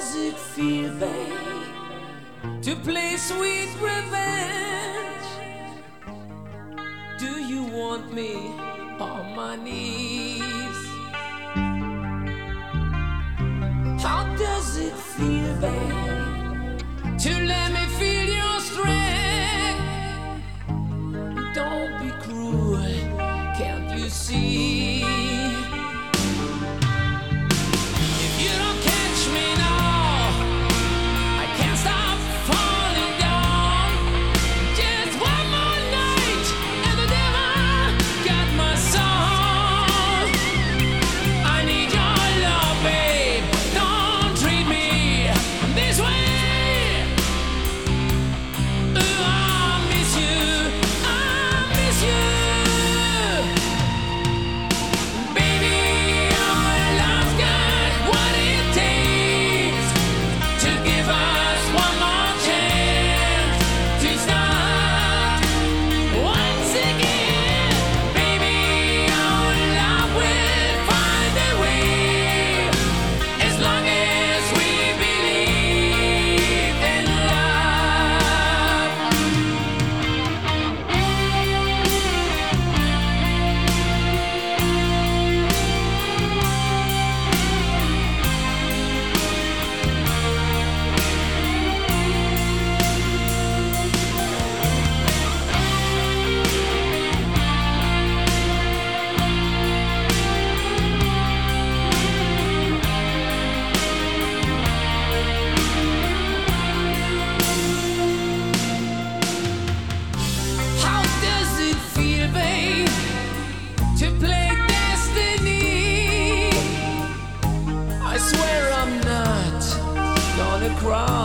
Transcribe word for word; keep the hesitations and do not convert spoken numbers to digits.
does it feel, babe, to play sweet revenge? Do you want me on my knees? How does it feel, babe, to let me feel your strength? Don't be cruel, can't you see? If you don't catch me now, I can't stop falling down. Just one more night and the devil got my soul. I need your love, babe, don't treat me this way. Ooh, I miss you, I miss you. Baby, our love's got what it takes to give us one more chance to start once again. Baby, our love will find a way as long as we believe in love. How does it feel, babe, to play destiny? I swear I'm not gonna cry.